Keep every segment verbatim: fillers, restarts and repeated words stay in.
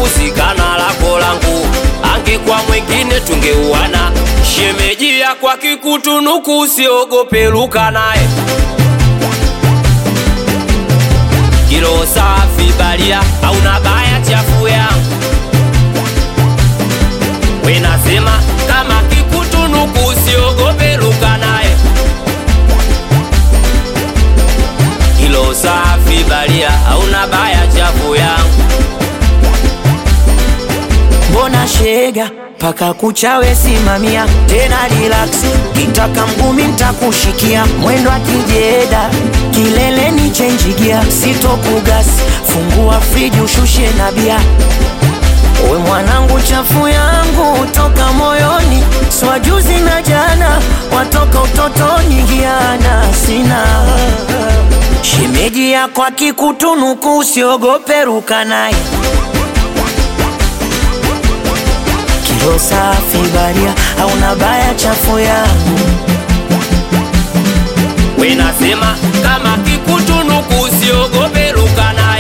kusikana lako langu, angekuwa mwingine tungeuana. Shemeji ya kwa kikutunuku usiogope luka nae. Kilo safi balia hauna baya chafu yangu. We nasema kama kikutunuku usiogope luka nae. Kilo safi balia hauna baya chafu yangu. Mbona shega paka kuchawe simamia tena relax, kitaka mgumi nitakushikia mwendo akijeda kileleni change gear, sitokugas fungua friji ushushe na bia. We mwanangu chafu yangu toka moyoni, swajuzi na jana watoka utotoni giana sina. Shemeji ya kwa kikutunuku usiogope ruka nae. Kilo safi baria hauna baya chafu yangu. We nasema kama kikutunuku usiogope luka nae.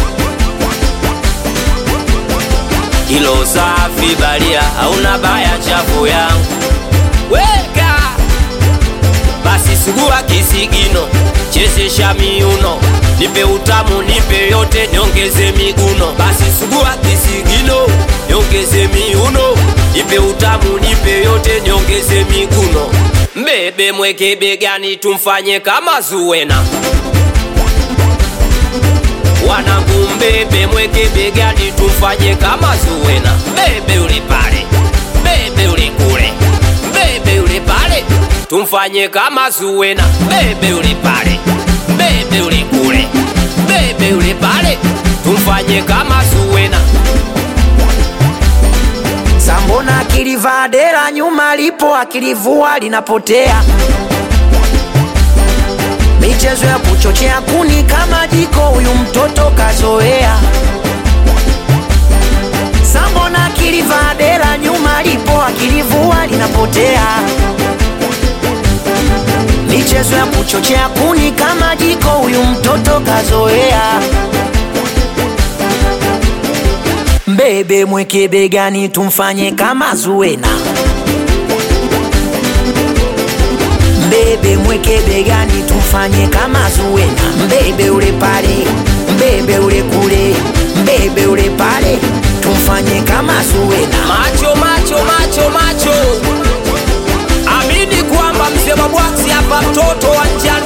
Kilo safi baria hauna baya chafu yangu. Weka basi sugua kisigino, chezesha miuno, nipe utamu nipe yote niongeze miguno. Basi sugua kisigino, niongeze miuno, nipe utamu nipe yote niongeze miguno. Mbebe mweke begani tumfanye kama Zuwena. Wanangu mbebe mweke begani tumfanye kama Zuwena. Mbebe ule pale, mbebe ule kule, mbebe ule pale tumfanye kama Zuwena. Mbebe ule pale, mbebe ule kule, mbebe ule pale tumfanye kama Zuwena. Sambona akilivaa dera nyuma lipo, akilivua linapotea. Michezo ya kuchochea kuni kama jiko, huyu mtoto kazoea. Sambona akilivaa dera nyuma lipo, akilivua linapotea. Michezo ya kuchochea kuni kama jiko, huyu mtoto kazoea. Mbebe mweke begani tumfanye kama Zuwena. Mbebe mweke begani tumfanye kama Zuwena. Mbebe ule pale, mbebe ule kule, mbebe ule pale tumfanye kama Zuwena. Macho macho macho macho, amini kwamba mzee Mabwaksi hapa mtoto wa njani.